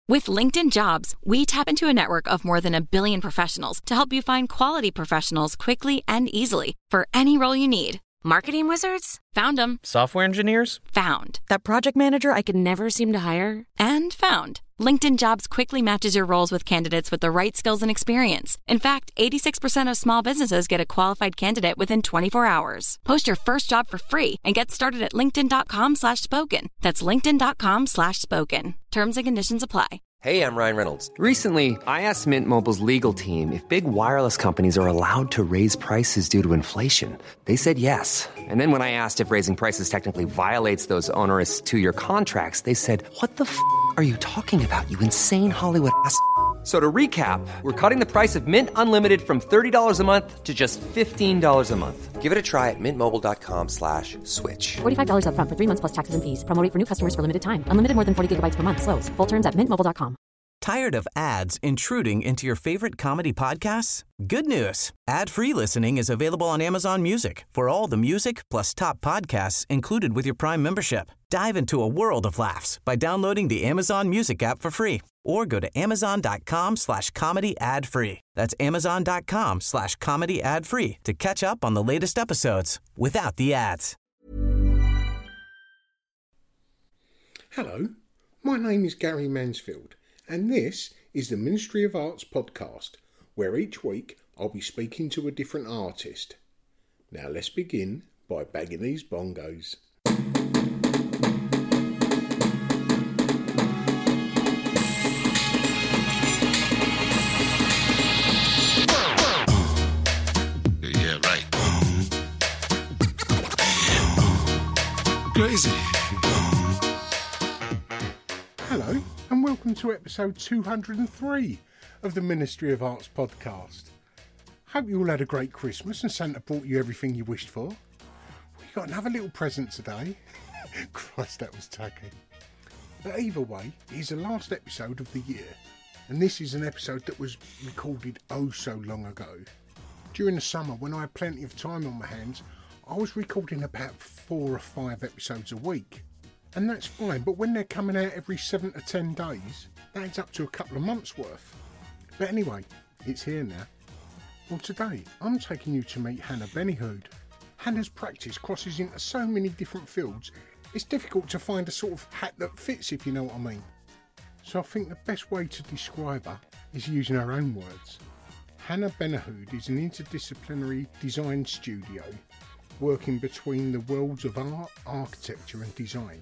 With LinkedIn Jobs, we tap into a network of more than 1 billion professionals to help you find quality professionals quickly and easily for any role you need. Marketing wizards? Found them. Software engineers? Found. That project manager I could never seem to hire? And found. LinkedIn Jobs quickly matches your roles with candidates with the right skills and experience. In fact, 86% of small businesses get a qualified candidate within 24 hours. Post your first job for free and get started at linkedin.com/spoken. That's linkedin.com/spoken. Terms and conditions apply. Hey, I'm Ryan Reynolds. Recently, I asked Mint Mobile's legal team if big wireless companies are allowed to raise prices due to inflation. They said yes. And then when I asked if raising prices technically violates those onerous two-year contracts, they said, "What the f*** are you talking about, you insane Hollywood ass?" So to recap, we're cutting the price of Mint Unlimited from $30 a month to just $15 a month. Give it a try at mintmobile.com/switch. $45 up front for 3 months plus taxes and fees. Promo rate for new customers for limited time. Unlimited more than 40 gigabytes per month. Slows full terms at mintmobile.com. Tired of ads intruding into your favorite comedy podcasts? Good news. Ad-free listening is available on Amazon Music for all the music plus top podcasts included with your Prime membership. Dive into a world of laughs by downloading the Amazon Music app for free or go to amazon.com/comedy ad-free. That's amazon.com/comedy ad-free to catch up on the latest episodes without the ads. Hello, my name is Gary Mansfield, and this is the Ministry of Arts podcast, where each week I'll be speaking to a different artist. Now let's begin by bagging these bongos. Yeah, right. Crazy. Hello, and welcome to episode 203 of the Ministry of Arts podcast. Hope you all had a great Christmas and Santa brought you everything you wished for. We got another little present today. Christ, that was tacky. But either way, it is the last episode of the year, and this is an episode that was recorded oh so long ago. During the summer, when I had plenty of time on my hands, I was recording about 4 or 5 episodes a week. And that's fine, but when they're coming out every 7 to 10 days, that adds up to a couple of months worth. But anyway, it's here now. Well, today I'm taking you to meet Hannah Benihood. Hannah's practice crosses into so many different fields, it's difficult to find a sort of hat that fits, if you know what I mean. So I think the best way to describe her is using her own words. Hannah Benihood is an interdisciplinary design studio working between the worlds of art, architecture and design.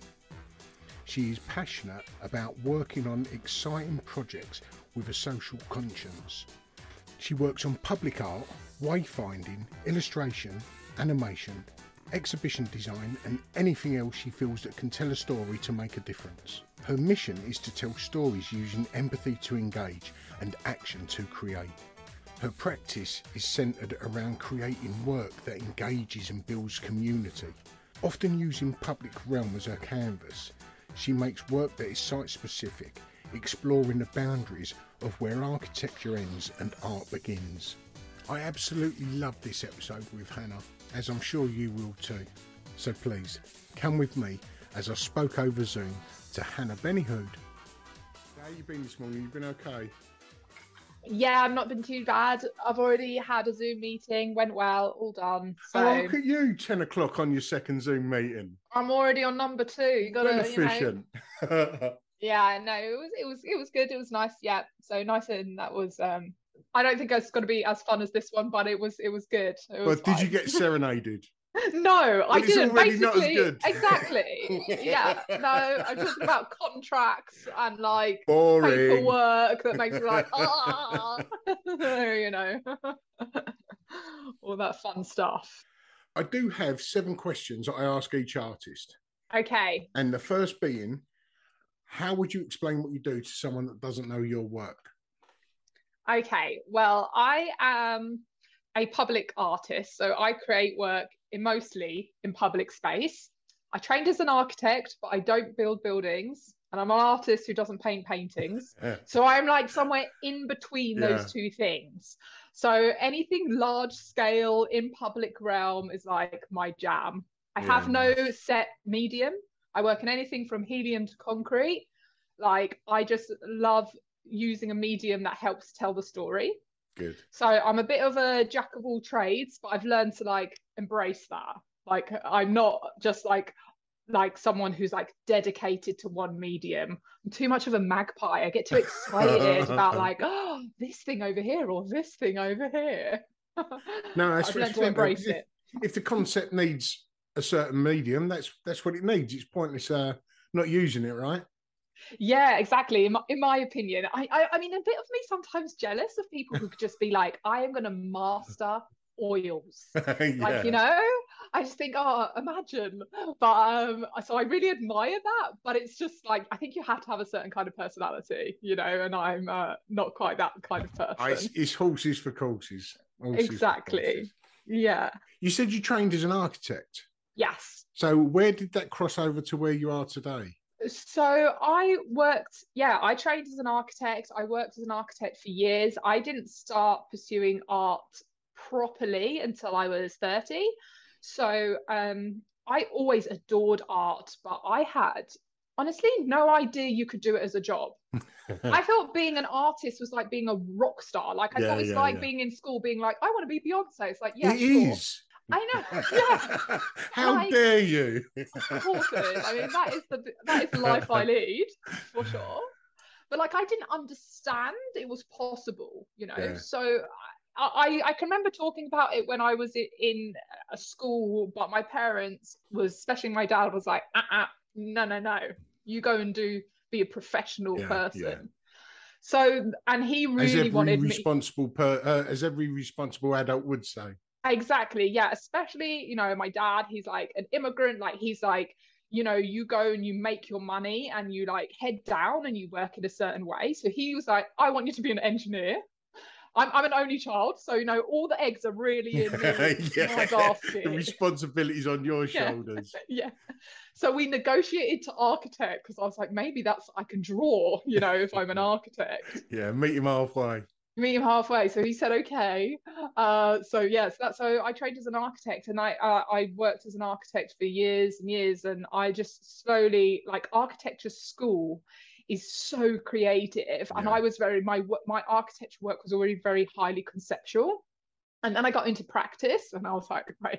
She is passionate about working on exciting projects with a social conscience. She works on public art, wayfinding, illustration, animation, exhibition design and anything else she feels that can tell a story to make a difference. Her mission is to tell stories using empathy to engage and action to create. Her practice is centred around creating work that engages and builds community. Often using public realm as her canvas, she makes work that is site-specific, exploring the boundaries of where architecture ends and art begins. I absolutely love this episode with Hannah, as I'm sure you will too. So please, come with me as I spoke over Zoom to Hannah Benihood. How you been this morning? You been okay? Yeah, I've not been too bad. I've already had a Zoom meeting, went well, all done. So Oh, look at you, 10 o'clock on your second Zoom meeting. I'm already on number 2. You gotta, Well efficient. Yeah, no, it was good. It was nice. Yeah, so nice, and that was. I don't think it's going to be as fun as this one, but it was good. It was But did you fine. get serenaded? No, I It's didn't. already not as Basically, good. exactly. Yeah, no, I'm talking about contracts and like Boring. paperwork that makes me like, you know, all that fun stuff. I do have 7 questions that I ask each artist. Okay. And the first being, how would you explain what you do to someone that doesn't know your work? Okay. Well, I am a public artist, so I create work mostly in public space. I trained as an architect, but I don't build buildings, and I'm an artist who doesn't paint paintings. Yeah. So I'm like somewhere in between those two things. So anything large scale in public realm is like my jam. I have no set medium. I work in anything from helium to concrete. Like, I just love using a medium that helps tell the story. Good. So I'm a bit of a jack of all trades, but I've learned to like embrace that. Like, I'm not just like someone who's like dedicated to one medium. I'm too much of a magpie. I get too excited about like, oh, this thing over here or this thing over here. No, I've learned to embrace it. If the concept needs a certain medium, that's what it needs. It's pointless not using it, right? Yeah, exactly. In my opinion, I mean, a bit of me sometimes jealous of people who could just be like, I am going to master oils. Like, you know, I just think, oh, imagine. But so I really admire that. But it's just like, I think you have to have a certain kind of personality, you know, and I'm not quite that kind of person. It's horses for courses. Exactly. For courses. Yeah. You said you trained as an architect. Yes. So where did that cross over to where you are today? So I trained as an architect. I worked as an architect for years. I didn't start pursuing art properly until I was 30. So I always adored art, but I had honestly no idea you could do it as a job. I thought being an artist was like being a rock star. Like I thought it's being in school, being like, I want to be Beyonce. It's like, yeah, it sure. is. I know. Yeah. How dare you? Of course it is. I mean, that is the life I lead, for sure. But like, I didn't understand it was possible, you know. Yeah. So I can remember talking about it when I was in a school, but my parents especially my dad was like, no, you go and be a professional person. Yeah. So, and he really wanted me. As every responsible adult would say. Exactly. Yeah. Especially, you know, my dad, he's like an immigrant. Like, he's like, you know, you go and you make your money and you like head down and you work in a certain way. So he was like, I want you to be an engineer. I'm an only child. So, you know, all the eggs are really in my basket. The responsibility's on your shoulders. Yeah. So we negotiated to architect because I was like, maybe I can draw, you know, if I'm an architect. Yeah. Meet him halfway. So he said, okay. So I trained as an architect, and I worked as an architect for years and years, and I just slowly, like, architecture school is so creative, and I was my architecture work was already very highly conceptual, and then I got into practice, and I was like, wait.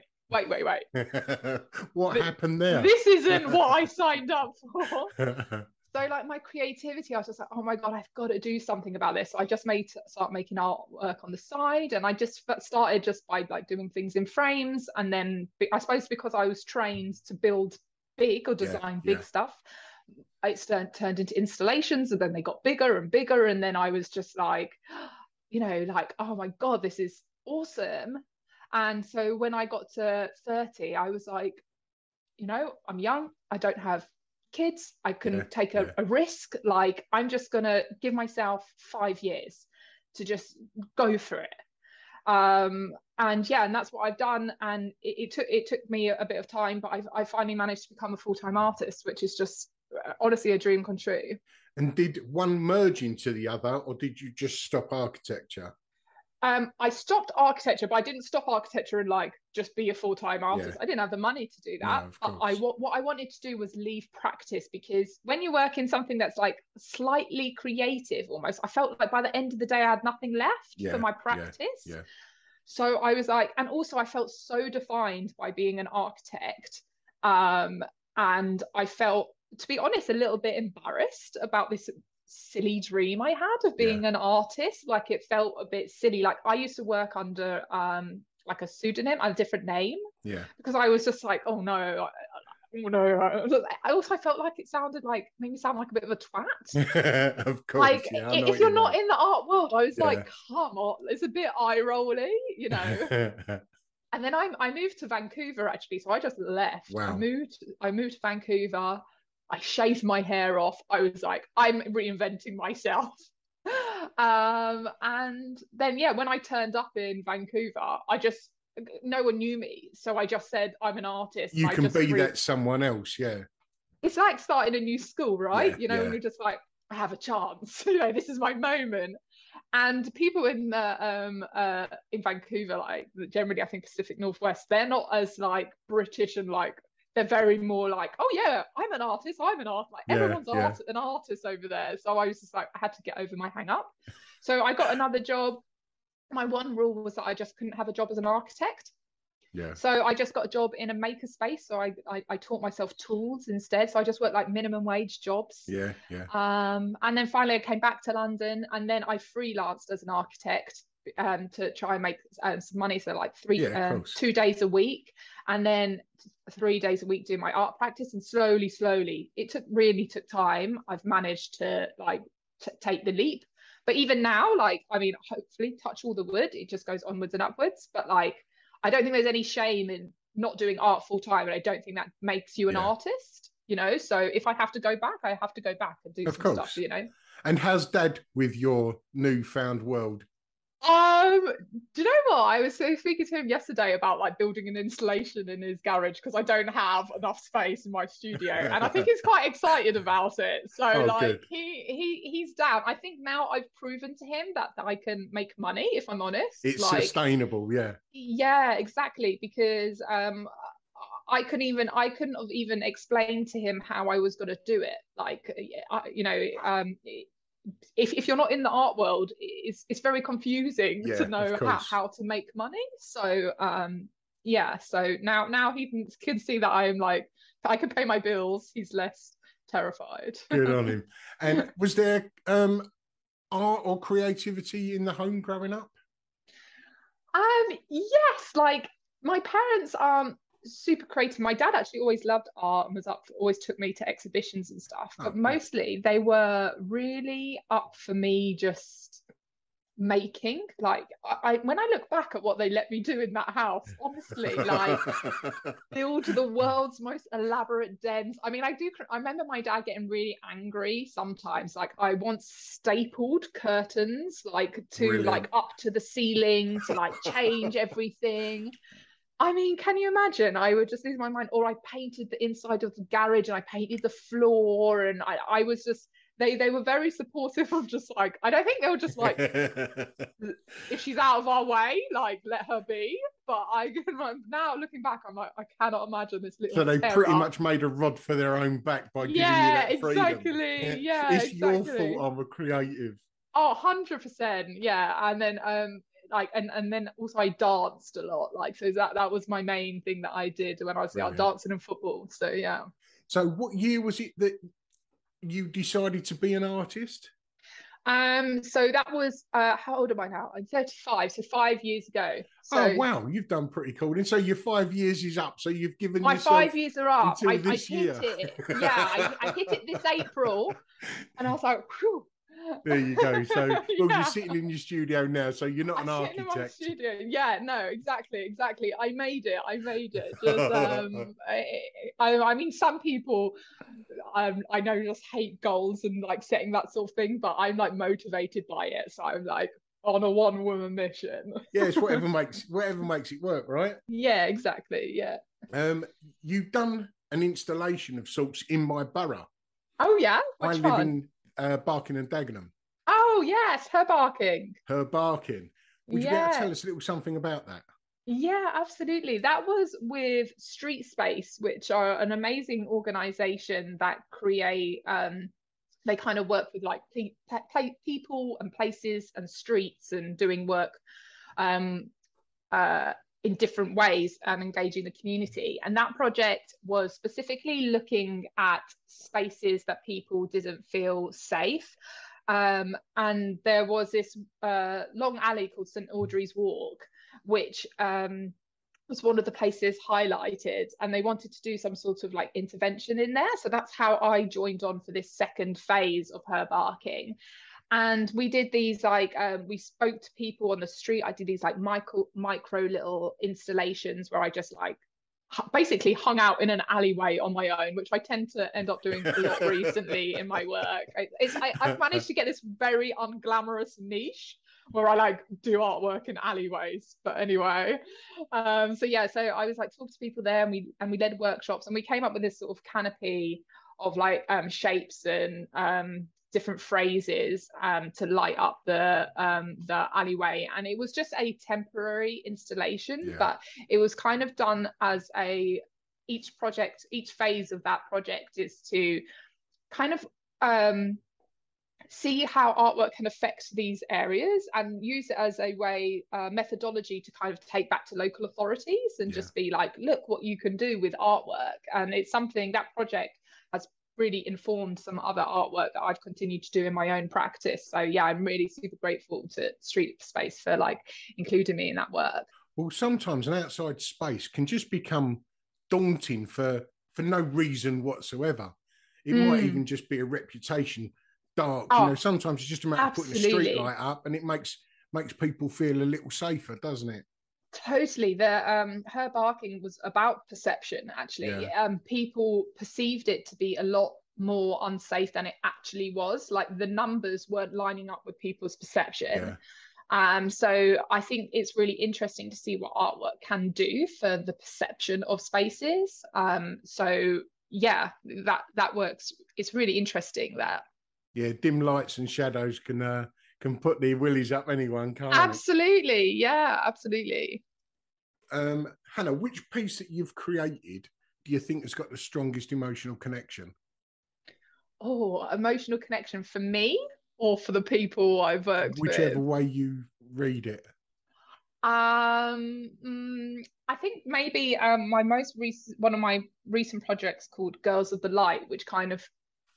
What happened there? This isn't what I signed up for. So like my creativity, I was just like, oh my God, I've got to do something about this. So I just start making artwork on the side, and I just started just by like doing things in frames. And then I suppose because I was trained to build big or design big stuff, it turned into installations, and then they got bigger and bigger. And then I was just like, you know, like, oh my God, this is awesome. And so when I got to 30, I was like, you know, I'm young, I don't have kids, I can take a risk. Like, I'm just gonna give myself 5 years to just go for it. And that's what I've done. And it took me a bit of time, but I finally managed to become a full-time artist, which is just honestly a dream come true. And did one merge into the other, or did you just stop architecture? I stopped architecture, but I didn't stop architecture and like just be a full-time artist. I didn't have the money to do that. But what I wanted to do was leave practice, because when you work in something that's like slightly creative almost, I felt like by the end of the day I had nothing left for my practice. So I was like, and also I felt so defined by being an architect. And I felt, to be honest, a little bit embarrassed about this silly dream I had of being an artist. Like, it felt a bit silly. Like, I used to work under like a pseudonym, a different name, because I was just like, oh no. I also felt like it made me sound like a bit of a twat. Of course. Like, if you're not in the art world, I was like, come on, it's a bit eye rolly, you know. And then I moved to Vancouver, actually, so I just left. I moved to Vancouver. I shaved my hair off. I was like, I'm reinventing myself. And then, when I turned up in Vancouver, no one knew me. So I just said, I'm an artist. You can be that someone else, It's like starting a new school, right? When you're just like, I have a chance. You know, this is my moment. And people in Vancouver, like generally, I think Pacific Northwest, they're not as like British and like, they're very more like, oh yeah, I'm an artist. Like everyone's yeah. an artist over there. So I was just like, I had to get over my hang up. So I got another job. My one rule was that I just couldn't have a job as an architect. Yeah. So I just got a job in a maker space. So I taught myself tools instead. So I just worked like minimum wage jobs. Yeah. And then finally I came back to London, and then I freelanced as an architect to try and make some money. So like 2 days a week, and then 3 days a week doing my art practice. And slowly, it really took time. I've managed to like take the leap. But even now, like, I mean, hopefully, touch all the wood, it just goes onwards and upwards. But like, I don't think there's any shame in not doing art full time, and I don't think that makes you an artist, you know. So if I have to go back, I have to go back and do some stuff, you know. And how's Dad with your newfound world? Do you know what? I was speaking to him yesterday about like building an installation in his garage, because I don't have enough space in my studio, and I think he's quite excited about it. So like he's down. I think now I've proven to him that I can make money, if I'm honest. It's like, sustainable, yeah. Yeah, exactly. Because I couldn't have even explained to him how I was going to do it. Like, you know, if you're not in the art world, it's very confusing to know how to make money. So so now he can see that I'm like, I can pay my bills. He's less terrified. Good on him. And was there art or creativity in the home growing up? Yes, like my parents aren't super creative. My dad actually always loved art and always took me to exhibitions and stuff, but mostly they were really up for me just making. Like I when I look back at what they let me do in that house, honestly, like build the world's most elaborate dens. I mean, I remember my dad getting really angry sometimes. Like I once stapled curtains like to like up to the ceiling to like change everything. I mean, can you imagine? I would just lose my mind. Or I painted the inside of the garage, and I painted the floor, and I was just, they were very supportive of just like, I don't think they were just like, if she's out of our way, like let her be. But now looking back, I'm like, I cannot imagine this little. So they pretty much made a rod for their own back by giving you that freedom. Exactly. It's your fault I'm a creative. Oh, 100%. Yeah. And then like and then also I danced a lot, like, so that was my main thing that I did when I was dancing and football. So yeah. So what year was it that you decided to be an artist? So that was how old am I now? I'm 35, so 5 years ago. So, oh wow, you've done pretty cool. And so your 5 years is up. So you've given my 5 years are up. I hit it. Yeah, I hit it this April, and I was like, whew. There you go. So you're sitting in your studio now, so you're not an architect. In my studio. Yeah, no, exactly. I made it. Just, I mean, some people I know just hate goals and like setting that sort of thing, but I'm like motivated by it. So I'm like on a one-woman mission. Yeah, it's whatever makes it work, right? Yeah, exactly. Yeah. You've done an installation of sorts in my borough. Oh yeah, which I live in Barking and Dagenham. Oh yes, Her Barking. Would you be able to tell us a little something about that? Yeah, absolutely. That was with Street Space, which are an amazing organization that create they kind of work with like people and places and streets and doing work in different ways and engaging the community. And that project was specifically looking at spaces that people didn't feel safe. And there was this long alley called St Audrey's Walk, which was one of the places highlighted, and they wanted to do some sort of like intervention in there. So that's how I joined on for this second phase of Her Barking. And we did these like we spoke to people on the street. I did these like micro little installations where I just like basically hung out in an alleyway on my own, which I tend to end up doing a lot recently in my work. I've managed to get this very unglamorous niche where I like do artwork in alleyways. But anyway, so I was like talking to people there, and we led workshops, and we came up with this sort of canopy of like shapes and different phrases to light up the alleyway. And it was just a temporary installation, but it was kind of done as a each phase of that project is to kind of see how artwork can affect these areas and use it as a way, methodology to kind of take back to local authorities and just be like, look what you can do with artwork. And it's something that project has really informed some other artwork that I've continued to do in my own practice. So yeah, I'm really super grateful to Street Space for like including me in that work. Well, sometimes an outside space can just become daunting for no reason whatsoever. It might even just be a reputation dark. You know, sometimes it's just a matter of putting a street light up, and it makes people feel a little safer, doesn't it? Totally. Her barking was about perception, actually. People perceived it to be a lot more unsafe than it actually was. Like the numbers weren't lining up with people's perception. So I think it's really interesting to see what artwork can do for the perception of spaces. So yeah, that works. It's really interesting that. Yeah, dim lights and shadows can put the willies up anyone, can't it? Absolutely, yeah, absolutely. Hannah, which piece that you've created do you think has got the strongest emotional connection? Oh, emotional connection for me or for the people I've worked with? Whichever way you read it. I think maybe one of my recent projects called Girls of the Light, which kind of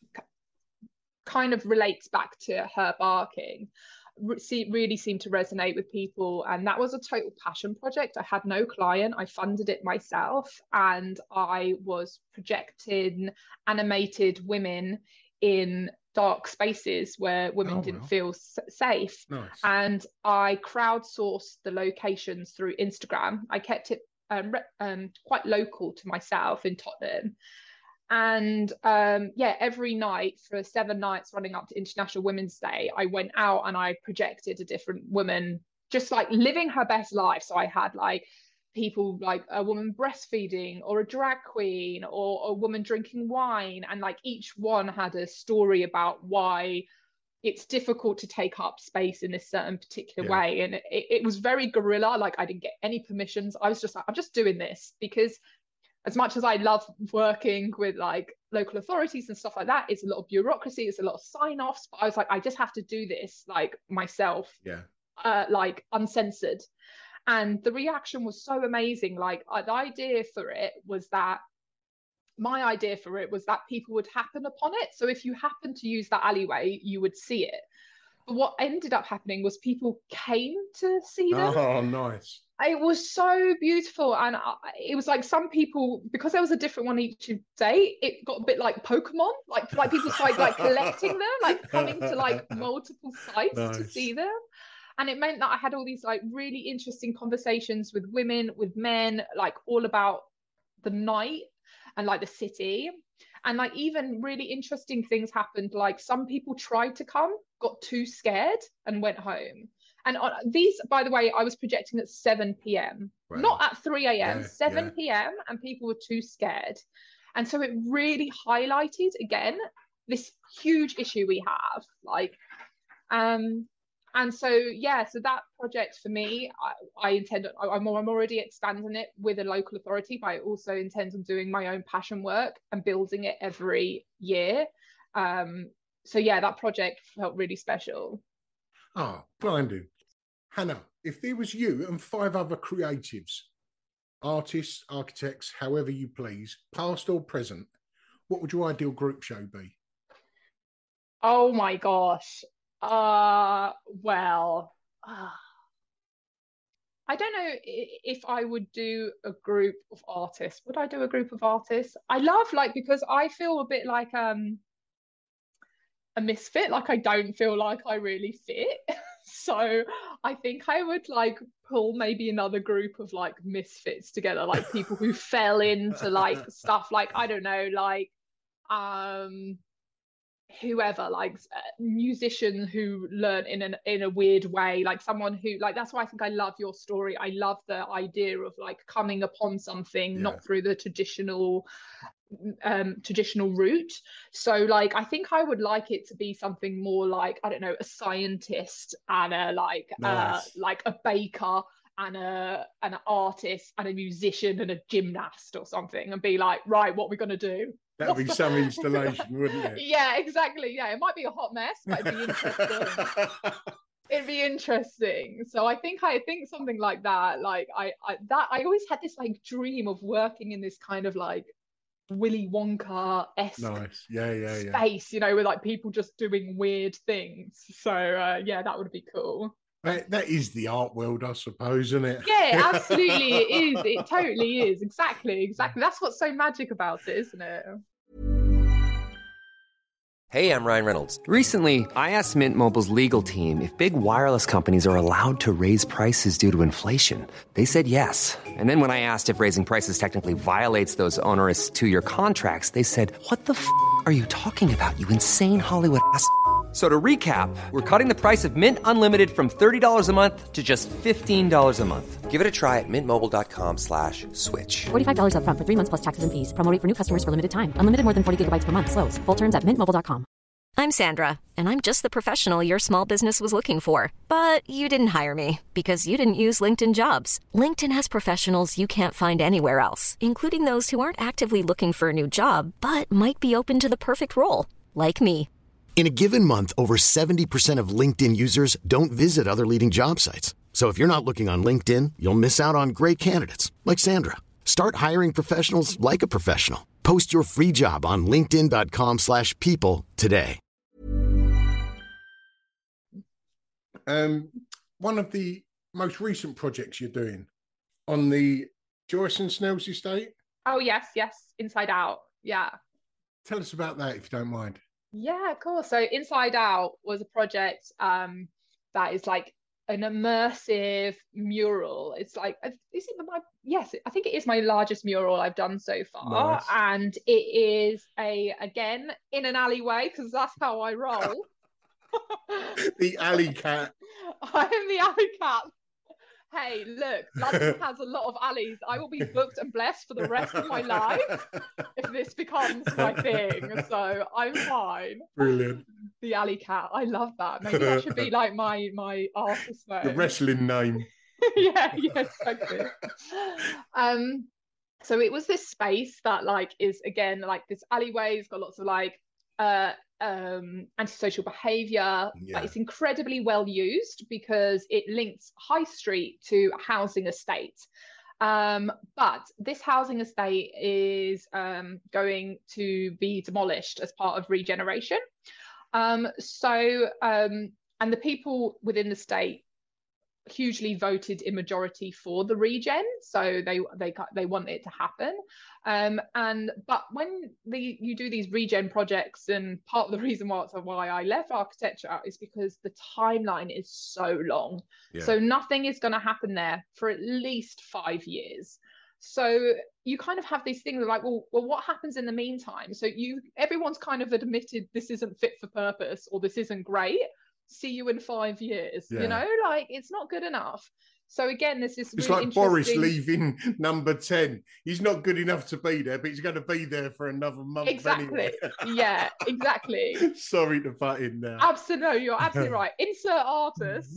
relates back to her barking, really seemed to resonate with people. And that was a total passion project. I had no client. I funded it myself, and I was projecting animated women in dark spaces where women didn't feel safe. Nice. And I crowdsourced the locations through Instagram. I kept it quite local to myself in Tottenham. And every night for 7 nights running up to International Women's Day, I went out and I projected a different woman just like living her best life. So I had like people like a woman breastfeeding, or a drag queen, or a woman drinking wine, and like each one had a story about why it's difficult to take up space in this certain particular way. And it was very guerrilla. Like I didn't get any permissions. I was just like, I'm just doing this because as much as I love working with like local authorities and stuff like that, it's a lot of bureaucracy, it's a lot of sign-offs, but I was like, I just have to do this like myself, like uncensored. And the reaction was so amazing. Like my idea for it was that people would happen upon it. So if you happen to use that alleyway, you would see it. But what ended up happening was people came to see them. Oh, nice. It was so beautiful. And it was like some people, because there was a different one each day, it got a bit like Pokemon, like people started like collecting them, like coming to like multiple sites to see them. And it meant that I had all these like really interesting conversations with women, with men, like all about the night and like the city. And like even really interesting things happened. Like some people tried to come, got too scared and went home. And these, by the way, I was projecting at 7 p.m, not at 3 a.m, 7 p.m, and people were too scared. And so it really highlighted again this huge issue we have. Like, and so so that project for me, I'm already expanding it with a local authority, but I also intend on doing my own passion work and building it every year. So that project felt really special. Oh, blinding. Hannah, if there was you and 5 other creatives, artists, architects, however you please, past or present, what would your ideal group show be? Oh my gosh. I don't know if I would do a group of artists. Would I do a group of artists? I love because I feel a bit like a misfit. Like I don't feel like I really fit. So I think I would pull maybe another group of misfits together, like people who fell into stuff I don't know, whoever, musician who learn in a weird way, someone who that's why I think I love your story. I love the idea of coming upon something not through the traditional route. So I think I would like it to be something more I don't know, a scientist and a nice. A baker and an artist and a musician and a gymnast or something, and be like, right, what are we going to do? That'd be some installation, wouldn't it? Yeah, exactly. Yeah, it might be a hot mess, but it'd be interesting. It'd be interesting. So I think something like that. Like I always had this like dream of working in this kind of like Willy Wonka-esque nice. Yeah. space, you know, with like people just doing weird things. So yeah, that would be cool. That is the art world, I suppose, isn't it? Yeah, absolutely. It is. It totally is. Exactly. That's what's so magic about it, isn't it? Hey, I'm Ryan Reynolds. Recently, I asked Mint Mobile's legal team if big wireless companies are allowed to raise prices due to inflation. They said yes. And then when I asked if raising prices technically violates those onerous two-year contracts, they said, "What the f*** are you talking about, you insane Hollywood ass?" So to recap, we're cutting the price of Mint Unlimited from $30 a month to just $15 a month. Give it a try at mintmobile.com/switch. $45 up front for 3 months plus taxes and fees. Promo rate for new customers for limited time. Unlimited more than 40 gigabytes per month slows. Full terms at mintmobile.com. I'm Sandra, and I'm just the professional your small business was looking for. But you didn't hire me because you didn't use LinkedIn Jobs. LinkedIn has professionals you can't find anywhere else, including those who aren't actively looking for a new job, but might be open to the perfect role, like me. In a given month, over 70% of LinkedIn users don't visit other leading job sites. So if you're not looking on LinkedIn, you'll miss out on great candidates like Sandra. Start hiring professionals like a professional. Post your free job on linkedin.com/people today. One of the most recent projects you're doing on the Joyce and Snell's estate. Oh, yes. Inside Out. Yeah. Tell us about that, if you don't mind. Yeah, cool. So Inside Out was a project that is like an immersive mural. It's like, I think it is my largest mural I've done so far. Nice. And it is again, in an alleyway, because that's how I roll. The alley cat. I am the alley cat. Hey, look, London has a lot of alleys. I will be booked and blessed for the rest of my life if this becomes my thing. So I'm fine. Brilliant. The alley cat. I love that. Maybe that should be like my artist name. The wrestling name. yeah, exactly. So it was this space that like is again like this alleyway. It's got lots of like antisocial behavior, but it's incredibly well used because it links High Street to a housing estate. But this housing estate is going to be demolished as part of regeneration. And the people within the state hugely voted in majority for the regen, so they want it to happen. But when you do these regen projects, and part of the reason why I left architecture is because the timeline is so long. So nothing is going to happen there for at least 5 years. So you kind of have these things like, well, what happens in the meantime? So everyone's kind of admitted this isn't fit for purpose, or this isn't great. See you in 5 years. You know, like it's not good enough. So again, this is it's really like Boris leaving number 10. He's not good enough to be there, but he's going to be there for another month anyway. Yeah, exactly. Sorry to butt in there. Absolutely, no, you're absolutely right. Insert artist.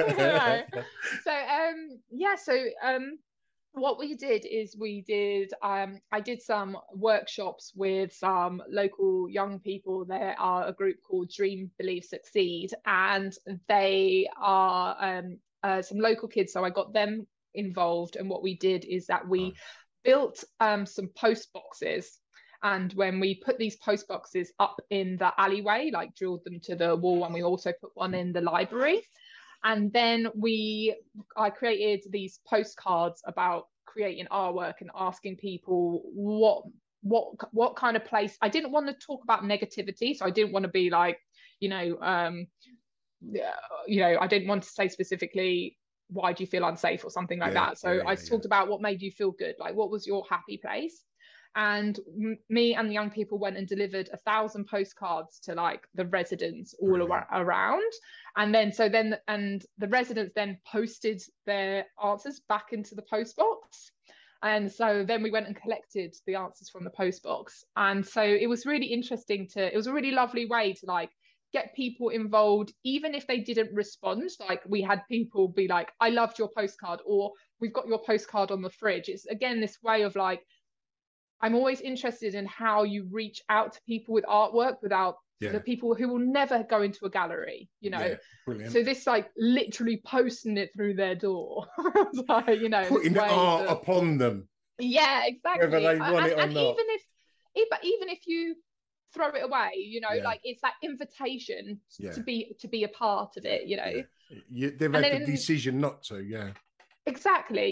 What we did is I did some workshops with some local young people. There are a group called Dream, Believe, Succeed, and they are some local kids. So I got them involved, and what we did is that we built some post boxes. And when we put these post boxes up in the alleyway, like drilled them to the wall, and we also put one in the library. And then I created these postcards about creating artwork and asking people what kind of place. I didn't want to talk about negativity, so I didn't want to be like, I didn't want to say specifically, why do you feel unsafe or something like that. So I talked about what made you feel good, like what was your happy place. And me and the young people went and delivered 1,000 postcards to like the residents all around. And then the residents then posted their answers back into the post box. And so then we went and collected the answers from the post box. And so it was really interesting it was a really lovely way to like get people involved, even if they didn't respond. Like we had people be like, I loved your postcard, or we've got your postcard on the fridge. It's again this way of like, I'm always interested in how you reach out to people with artwork without the people who will never go into a gallery, you know. Brilliant. So this like literally posting it through their door. Like, you know, putting the art upon them. Yeah, exactly. Whether they want it or and not. Even if you throw it away, you know, like it's that invitation to be a part of it, you know. They've had the decision not to, exactly,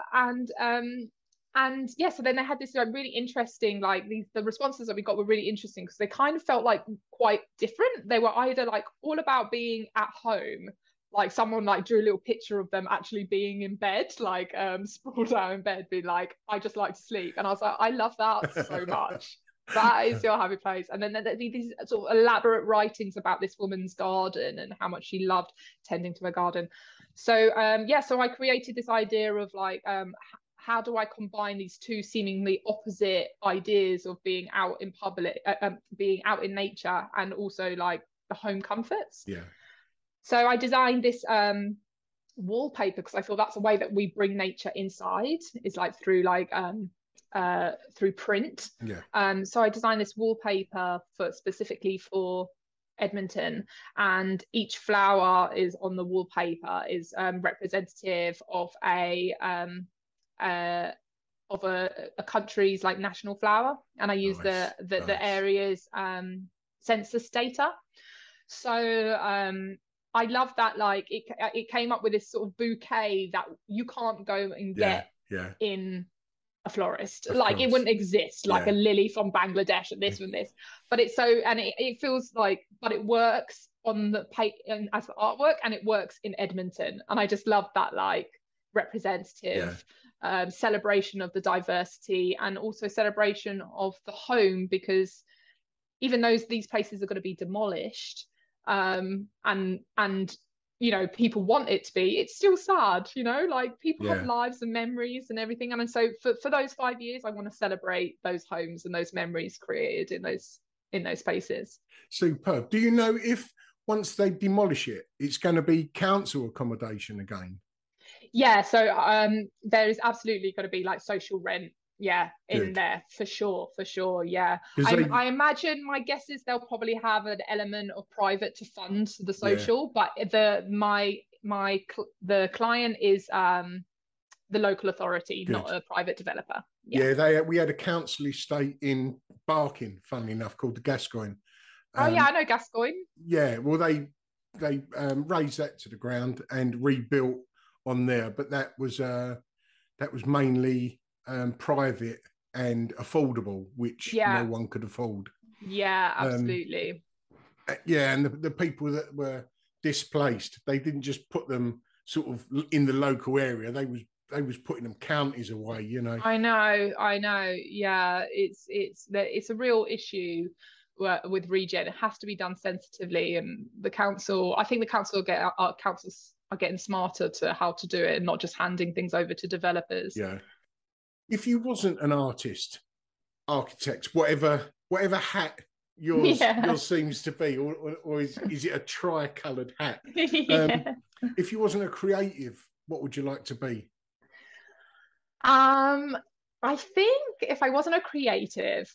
and so then they had this like really interesting, like the responses that we got were really interesting because they kind of felt like quite different. They were either like all about being at home, like someone like drew a little picture of them actually being in bed, like sprawled out in bed, being like, I just like to sleep. And I was like, I love that so much. That is your happy place. And then these sort of elaborate writings about this woman's garden and how much she loved tending to her garden. So so I created this idea of like, how do I combine these two seemingly opposite ideas of being out in public, being out in nature, and also like the home comforts? Yeah. So I designed this wallpaper because I feel that's a way that we bring nature inside, is like through print. Yeah. So I designed this wallpaper specifically for Edmonton, and each flower is on the wallpaper is representative of a country's like national flower, and I use the area's census data. So I love that, like it came up with this sort of bouquet that you can't go and get in a florist. Like it wouldn't exist, like a lily from Bangladesh and this and this. But it's so, and it feels like, but it works on the page as artwork, and it works in Edmonton. And I just love that like representative celebration of the diversity, and also celebration of the home, because even though these places are going to be demolished, and you know, people want it to be, it's still sad, you know, like people have lives and memories and everything. And so for those 5 years, I want to celebrate those homes and those memories created in those spaces. Superb. Do you know if once they demolish it, it's going to be council accommodation again? Yeah, so there is absolutely going to be like social rent, in there for sure, yeah. I imagine, my guess is they'll probably have an element of private to fund the social, but the client is the local authority, not a private developer. We had a council estate in Barking, funnily enough, called the Gascoigne. I know Gascoigne. Yeah, well they razed that to the ground and rebuilt on there, but that was mainly private and affordable, which no one could afford. Yeah, absolutely. And the people that were displaced, they didn't just put them sort of in the local area. They was putting them counties away, you know. I know. Yeah, it's a real issue with regen. It has to be done sensitively, and I think the councils are getting smarter to how to do it, and not just handing things over to developers. Yeah. If you wasn't an artist, architect, whatever hat yours seems to be, or is it a tri-coloured hat? If you wasn't a creative, what would you like to be? I think if I wasn't a creative,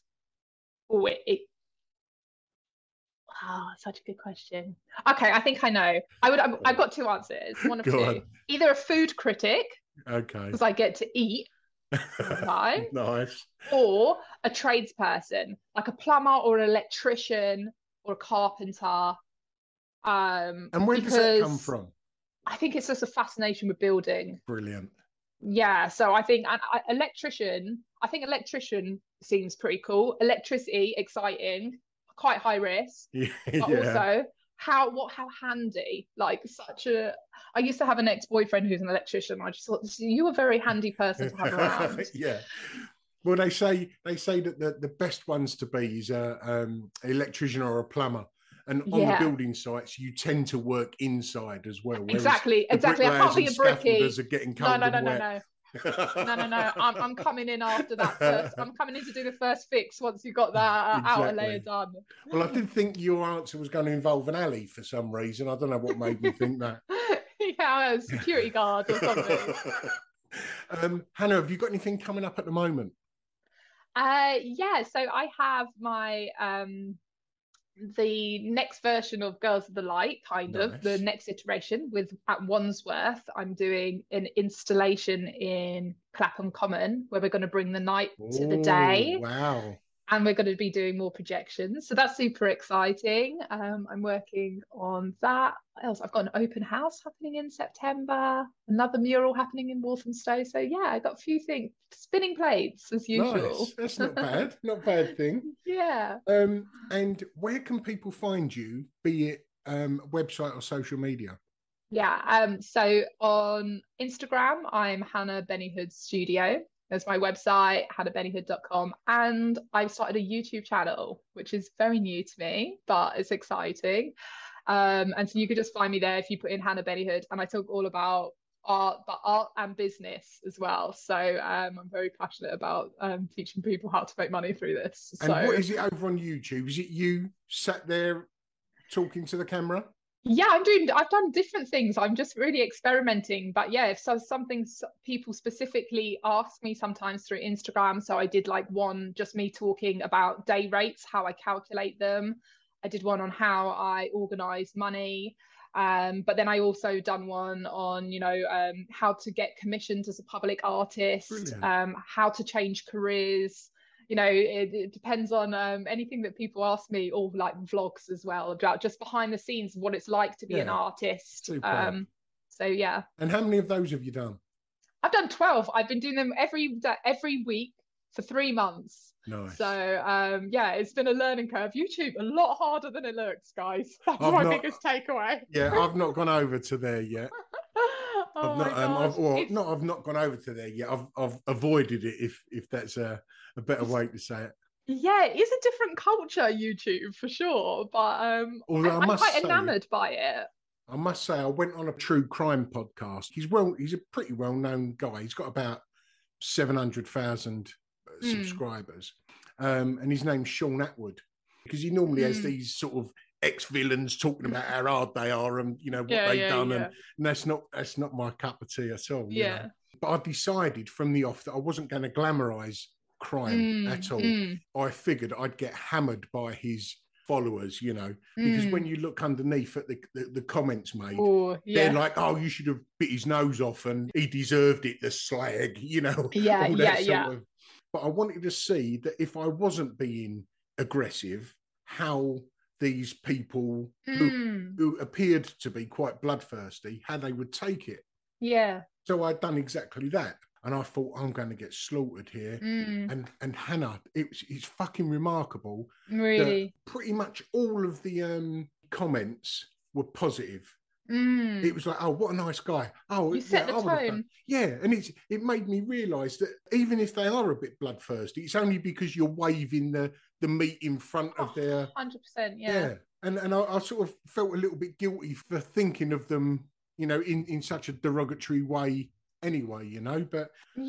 such a good question. Okay, I think I know. I've got two answers. One of two. Either a food critic, because I get to eat all the time. Nice. Or a tradesperson, like a plumber or an electrician or a carpenter. And where does that come from? I think it's just a fascination with building. Brilliant. Yeah, so I think electrician seems pretty cool. Electricity, exciting, quite high risk, but also how handy. Like I used to have an ex-boyfriend who's an electrician. I just thought, you a very handy person to have around. Yeah. Well, they say that the best ones to be is an electrician or a plumber. And on the building sites, you tend to work inside as well. Exactly. I can't be a brickie. Are getting cold and wet. No. I'm coming in after that first. I'm coming in to do the first fix once you got that outer layer done. Well, I did think your answer was going to involve an alley for some reason. I don't know what made me think that. Yeah, a security guard or something. Hannah, have you got anything coming up at the moment? Yeah, so I have my the next version of Girls of the Light, kind of the next iteration at Wandsworth. I'm doing an installation in Clapham Common where we're going to bring the night to the day. Wow. And we're going to be doing more projections. So that's super exciting. I'm working on that. What else? I've got an open house happening in September, another mural happening in Walthamstow. So yeah, I got a few things, spinning plates as usual. Nice. That's not bad. Not bad thing. Yeah. And where can people find you, be it website or social media? Yeah. So on Instagram, I'm Hannah Bennyhood Studio. There's my website, hannahbennyhood.com. And I've started a YouTube channel, which is very new to me, but it's exciting. And so you could just find me there if you put in Hannah Bennyhood. And I talk all about art, but art and business as well. So I'm very passionate about teaching people how to make money through this. And what is it over on YouTube? Is it you sat there talking to the camera? Yeah, I've done different things. I'm just really experimenting. But yeah, if so something people specifically ask me sometimes through Instagram. So I did like one, just me talking about day rates, how I calculate them. I did one on how I organize money. But then I also done one on, how to get commissioned as a public artist, how to change careers. It depends on anything that people ask me, or like vlogs as well, about just behind the scenes, what it's like to be an artist. So yeah. And how many of those have you done? I've done 12. I've been doing them every week for 3 months. Nice. So yeah, it's been a learning curve. YouTube, a lot harder than it looks, guys. That's my biggest takeaway. Yeah, I've not gone over to there yet. I've not gone over to there yet. I've avoided it, if that's a better way to say it. Yeah, it is a different culture, YouTube, for sure. But I'm quite enamored by it. I must say, I went on a true crime podcast. He's a pretty well-known guy. He's got about 700,000 subscribers. And his name's Sean Atwood, because he normally has these sort of ex-villains talking about how hard they are and what they've done. And that's not my cup of tea at all. Yeah. But I decided from the off that I wasn't going to glamorize crime at all. I figured I'd get hammered by his followers, because when you look underneath at the comments made, they're like, oh, you should have bit his nose off and he deserved it, the slag, But I wanted to see that if I wasn't being aggressive, how these people who appeared to be quite bloodthirsty, how they would take it. Yeah. So I'd done exactly that. And I thought, I'm going to get slaughtered here. And Hannah, it's fucking remarkable. Really? Pretty much all of the comments were positive. It was like, oh, what a nice guy. Oh, you set the tone. Yeah, and it made me realise that even if they are a bit bloodthirsty, it's only because you're waving the meat in front of their 100%, yeah. And I sort of felt a little bit guilty for thinking of them, in such a derogatory way anyway, but can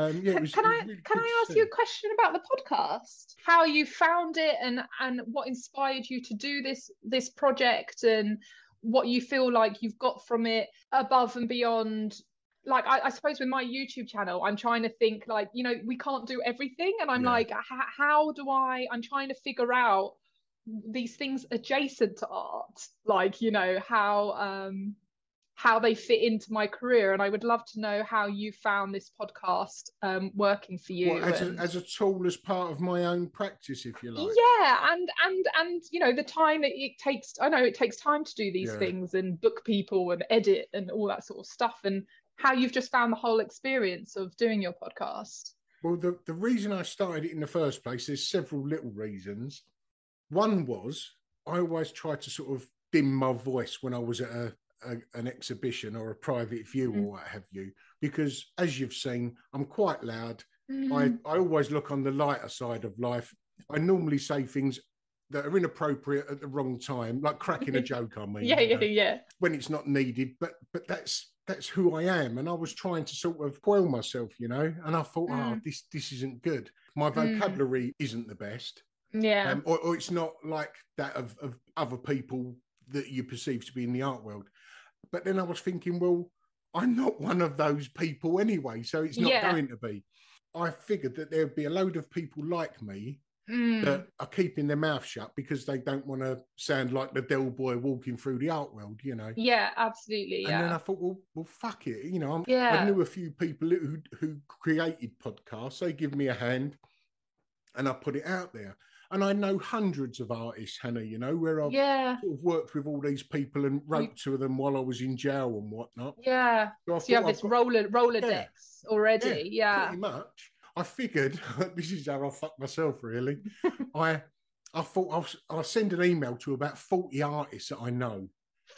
I ask you a question about the podcast, how you found it and what inspired you to do this project, and what you feel like you've got from it above and beyond? Like I suppose with my YouTube channel, I'm trying to think like, we can't do everything, and I'm like, how do I'm trying to figure out these things adjacent to art, like how they fit into my career. And I would love to know how you found this podcast working for you. As a tool, as part of my own practice, if you like. Yeah, and the time that it takes. I know it takes time to do these things and book people and edit and all that sort of stuff, and how you've just found the whole experience of doing your podcast. Well, the reason I started it in the first place, there's several little reasons. One was I always tried to sort of dim my voice when I was at an exhibition or a private view or what have you, because as you've seen, I'm quite loud. I always look on the lighter side of life. I normally say things that are inappropriate at the wrong time, like cracking a joke on me. Yeah. When it's not needed. But that's that's who I am. And I was trying to sort of quell myself, you know, and I thought, this isn't good. My vocabulary isn't the best. Yeah. Or it's not like that of other people that you perceive to be in the art world. But then I was thinking, well, I'm not one of those people anyway, so it's not going to be. I figured that there'd be a load of people like me that are keeping their mouth shut because they don't want to sound like the Del Boy walking through the art world, you know? Yeah, absolutely. And then I thought, well, fuck it. You know, Yeah. I knew a few people who created podcasts. They give me a hand and I put it out there. And I know hundreds of artists, Hannah, you know, where I've sort of worked with all these people and wrote to them while I was in jail and whatnot. Yeah. So you have this Rolodex already. Yeah. Pretty much. I figured, this is how I fucked myself, really. I thought I'll send an email to about 40 artists that I know.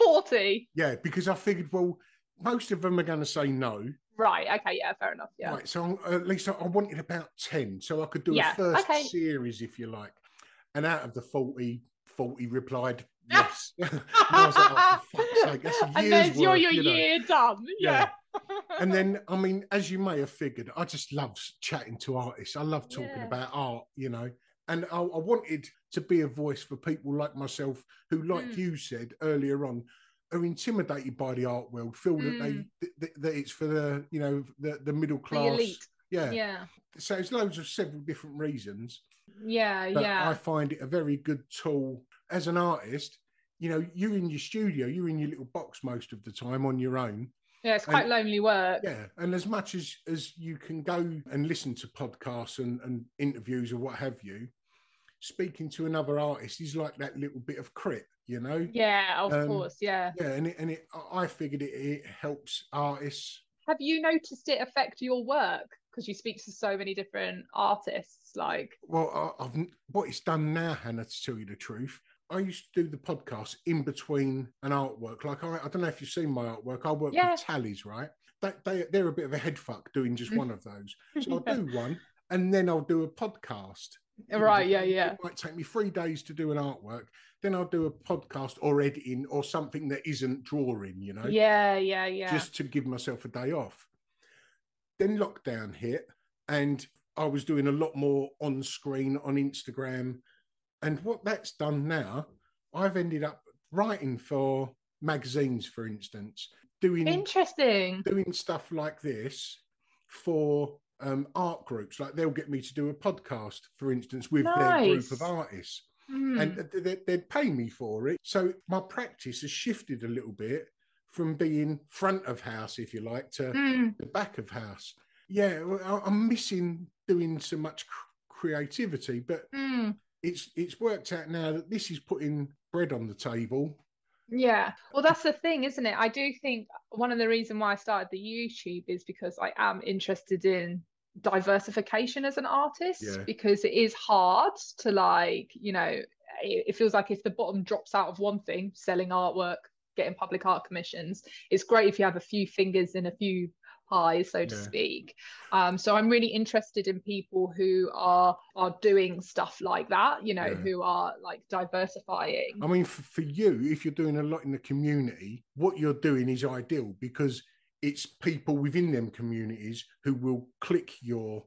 40? Yeah, because I figured, well, most of them are going to say no. Right, okay, yeah, fair enough, yeah. Right, so at least I wanted about 10, so I could do a first series, if you like. And out of the 40 replied yes. And I was like, oh, for fuck's sake, that's a year's and there's worth, your year done, yeah. And then, I mean, as you may have figured, I just love chatting to artists. I love talking about art, you know. And I wanted to be a voice for people like myself who, like you said earlier on, are intimidated by the art world, feel that that it's for the, you know, the middle class. The elite. Yeah. So it's loads of several different reasons. Yeah, but I find it a very good tool as an artist. You know, you're in your studio, you're in your little box most of the time on your own. Yeah, it's quite lonely work. Yeah, and as much as you can go and listen to podcasts and interviews or what have you, speaking to another artist is like that little bit of crit, you know? Yeah, of course, yeah. Yeah, and I figured it helps artists. Have you noticed it affect your work? Because you speak to so many different artists, like... Well, what it's done now, Hannah, to tell you the truth, I used to do the podcast in between an artwork. Like, I don't know if you've seen my artwork. I work with tallies, right? They're a bit of a head fuck doing just one of those. So I'll do one, and then I'll do a podcast. Right, yeah. It might take me 3 days to do an artwork. Then I'll do a podcast or editing or something that isn't drawing, you know? Yeah. Just to give myself a day off. Then lockdown hit, and I was doing a lot more on screen on Instagram. And what that's done now, I've ended up writing for magazines, for instance, doing stuff like this for art groups. Like they'll get me to do a podcast, for instance, with their group of artists, and they'd pay me for it. So my practice has shifted a little bit from being front of house, if you like, to the back of house. Yeah, I'm missing doing so much creativity, but it's worked out now that this is putting bread on the table. Yeah, well, that's the thing, isn't it? I do think one of the reasons why I started the YouTube is because I am interested in diversification as an artist, because it is hard to, like, you know, it feels like if the bottom drops out of one thing, selling artwork, getting public art commissions, it's great if you have a few fingers in a few pies, so to speak. So I'm really interested in people who are doing stuff like that, you know, who are like diversifying. I mean, for you, if you're doing a lot in the community, what you're doing is ideal because it's people within them communities who will click your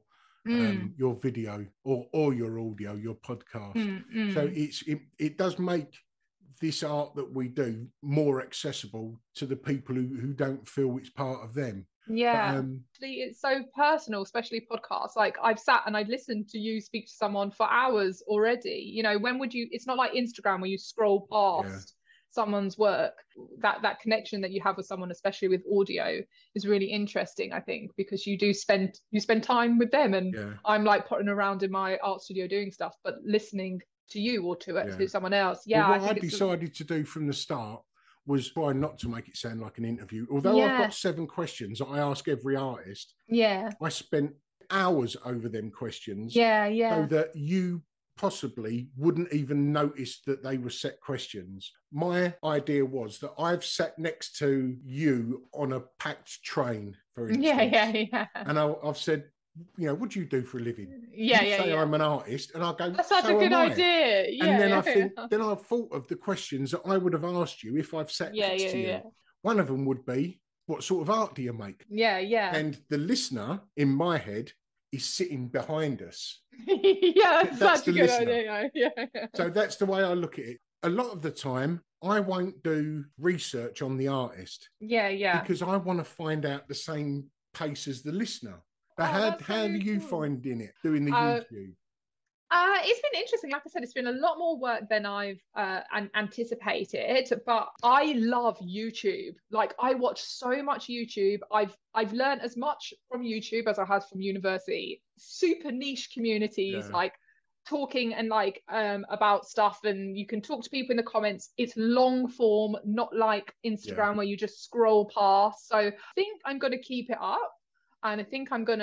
video or your audio, your podcast. So it does make this art that we do more accessible to the people who don't feel it's part of them. Yeah, it's so personal, especially podcasts. Like I've sat and I've listened to you speak to someone for hours already. You know, when would you? It's not like Instagram where you scroll past someone's work. That connection that you have with someone, especially with audio, is really interesting. I think because you spend time with them, and I'm like potting around in my art studio doing stuff, but listening to you or to someone else. Yeah, well, what I decided to do from the start was try not to make it sound like an interview. Although I've got 7 questions that I ask every artist. Yeah. I spent hours over them questions. Yeah. So that you possibly wouldn't even notice that they were set questions. My idea was that I've sat next to you on a packed train, for instance. Yeah. And I've said, you know, what do you do for a living? Yeah. I'm an artist, and I go, that's such a good idea. Yeah, and then I think, then I've thought of the questions that I would have asked you if I've sat next to you. One of them would be, what sort of art do you make? Yeah, yeah. And the listener, in my head, is sitting behind us. Yeah, that's the a good listener. idea. Yeah. So that's the way I look at it. A lot of the time, I won't do research on the artist. Yeah, yeah. Because I want to find out the same pace as the listener. But how do you find in it, doing the YouTube? It's been interesting. Like I said, it's been a lot more work than I've anticipated. But I love YouTube. Like, I watch so much YouTube. I've learned as much from YouTube as I have from university. Super niche communities, like talking and like about stuff, and you can talk to people in the comments. It's long form, not like Instagram where you just scroll past. So I think I'm going to keep it up, and I think I'm going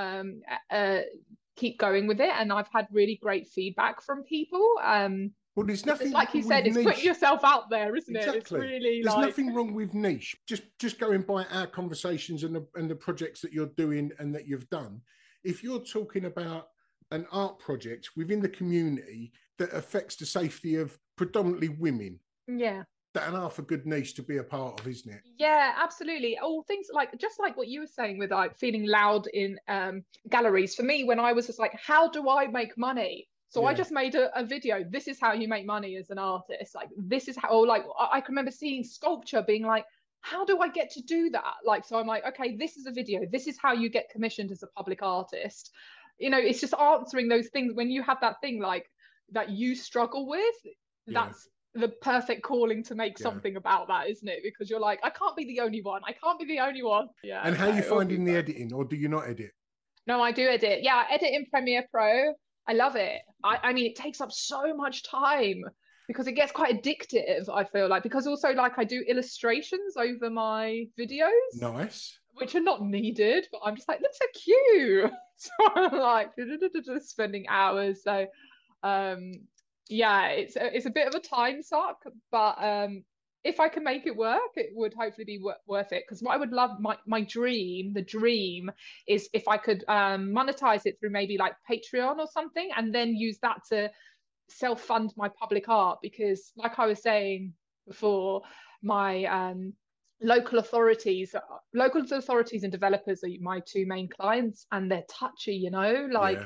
to keep going with it, and I've had really great feedback from people. Well, there's nothing, like you said, it's putting yourself out there, isn't it? It's really there's nothing wrong with niche. Just going by our conversations and the projects that you're doing and that you've done. If you're talking about an art project within the community that affects the safety of predominantly women, that an half a good niche to be a part of, isn't it? Yeah, absolutely. All things like, just like what you were saying with like feeling loud in galleries. For me, when I was just like, how do I make money? So I just made a video. This is how you make money as an artist. Like, this is how, like, I can remember seeing sculpture being like, how do I get to do that? Like, so I'm like, okay, this is a video. This is how you get commissioned as a public artist. You know, it's just answering those things when you have that thing like that you struggle with. That's the perfect calling to make something about that, isn't it? Because you're like, I can't be the only one. I can't be the only one. Yeah. And how are you finding the editing, or do you not edit? No, I do edit. Yeah, I edit in Premiere Pro. I love it. I mean, it takes up so much time because it gets quite addictive, I feel like, because also like I do illustrations over my videos. Nice. Which are not needed, but I'm just like, looks so cute. So I'm like spending hours. So yeah, it's a bit of a time suck, but if I can make it work, it would hopefully be worth it. Because what I would love, the dream is if I could monetize it through maybe like Patreon or something, and then use that to self-fund my public art. Because like I was saying before, my local authorities and developers are my two main clients, and they're touchy, you know, like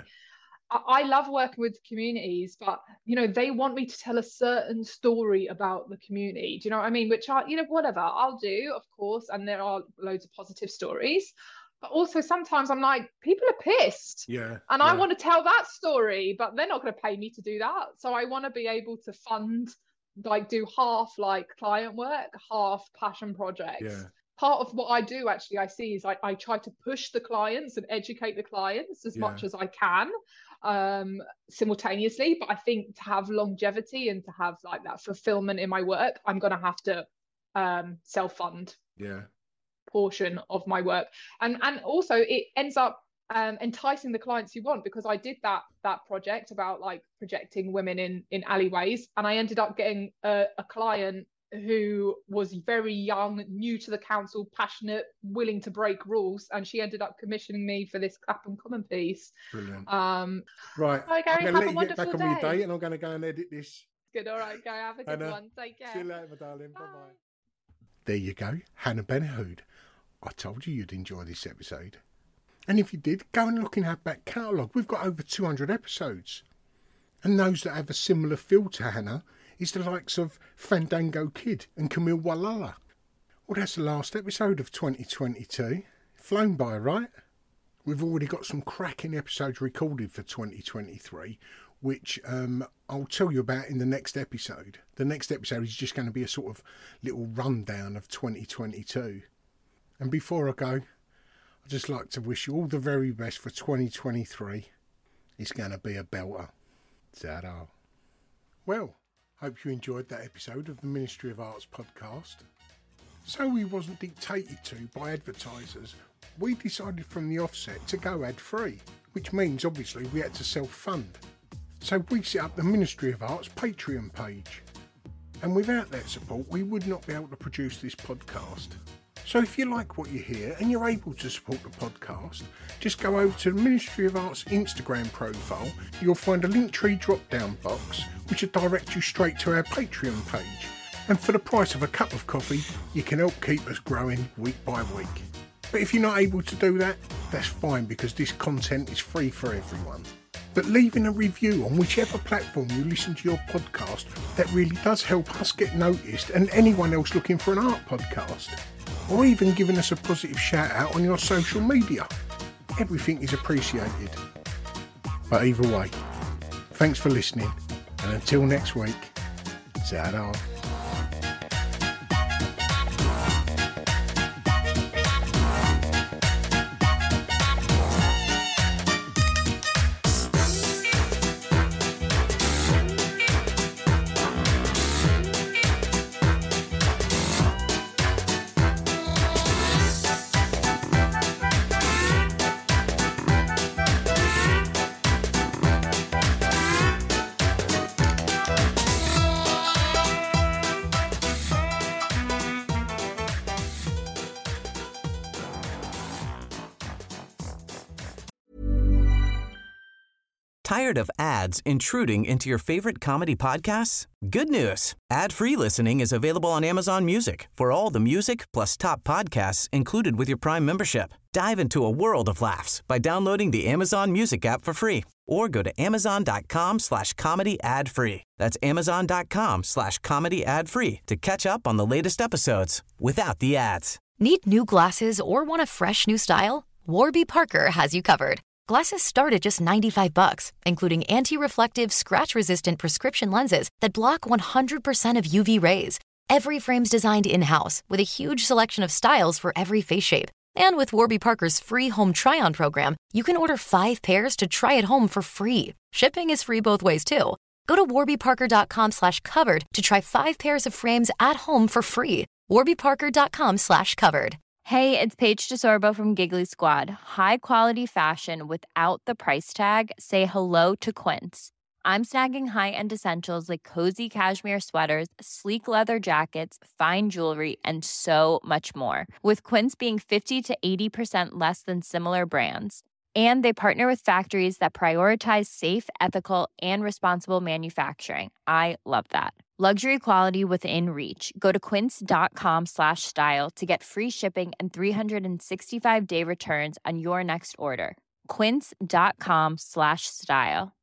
I love working with communities, but you know, they want me to tell a certain story about the community. Do you know what I mean? Which you know, whatever, I'll do, of course, and there are loads of positive stories. But also sometimes I'm like, people are pissed. And I want to tell that story, but they're not going to pay me to do that. So I want to be able to fund, like, do half like client work, half passion projects. Part of what I do actually, I see, is I try to push the clients and educate the clients as much as I can simultaneously. But I think to have longevity and to have like that fulfillment in my work, I'm going to have to self-fund portion of my work, and also it ends up enticing the clients you want, because I did that project about like projecting women in alleyways, and I ended up getting a client who was very young, new to the council, passionate, willing to break rules, and she ended up commissioning me for this Clapham Common piece. Brilliant. Right, I'm Gary, going to let you get back day. on with your day, and I'm going to go and edit this. Good. All right, Gary, have a good one. Take care. See you later, my darling. Bye-bye. There you go, Hannah Benahoud. I told you you'd enjoy this episode. And if you did, go and look in our back catalogue. We've got over 200 episodes. And those that have a similar feel to Hannah is the likes of Fandango Kid and Camille Walala. Well, that's the last episode of 2022. Flown by, right? We've already got some cracking episodes recorded for 2023, which I'll tell you about in the next episode. The next episode is just going to be a sort of little rundown of 2022. And before I go, I'd just like to wish you all the very best for 2023. It's going to be a belter. Ta-da. Well, hope you enjoyed that episode of the Ministry of Arts podcast. So we wasn't dictated to by advertisers. We decided from the offset to go ad-free, which means obviously we had to self-fund. So we set up the Ministry of Arts Patreon page. And without that support, we would not be able to produce this podcast. So if you like what you hear and you're able to support the podcast, just go over to the Ministry of Arts Instagram profile. You'll find a Linktree drop-down box, which will direct you straight to our Patreon page. And for the price of a cup of coffee, you can help keep us growing week by week. But if you're not able to do that, that's fine because this content is free for everyone. But leaving a review on whichever platform you listen to your podcast, that really does help us get noticed and anyone else looking for an art podcast. Or even giving us a positive shout out on your social media. Everything is appreciated. But either way, thanks for listening, and until next week, ta-da. Tired of ads intruding into your favorite comedy podcasts? Good news. Ad-free listening is available on Amazon Music for all the music plus top podcasts included with your Prime membership. Dive into a world of laughs by downloading the Amazon Music app for free or go to amazon.com/comedy ad-free. That's amazon.com/comedy ad-free to catch up on the latest episodes without the ads. Need new glasses or want a fresh new style? Warby Parker has you covered. Glasses start at just $95, including anti-reflective, scratch-resistant prescription lenses that block 100% of UV rays. Every frame's designed in-house with a huge selection of styles for every face shape. And with Warby Parker's free home try-on program, you can order 5 pairs to try at home for free. Shipping is free both ways, too. Go to warbyparker.com/covered to try 5 pairs of frames at home for free. warbyparker.com/covered. Hey, it's Paige DeSorbo from Giggly Squad. High quality fashion without the price tag. Say hello to Quince. I'm snagging high-end essentials like cozy cashmere sweaters, sleek leather jackets, fine jewelry, and so much more. With Quince being 50 to 80% less than similar brands. And they partner with factories that prioritize safe, ethical, and responsible manufacturing. I love that. Luxury quality within reach. Go to quince.com/style to get free shipping and 365-day returns on your next order. Quince.com/style.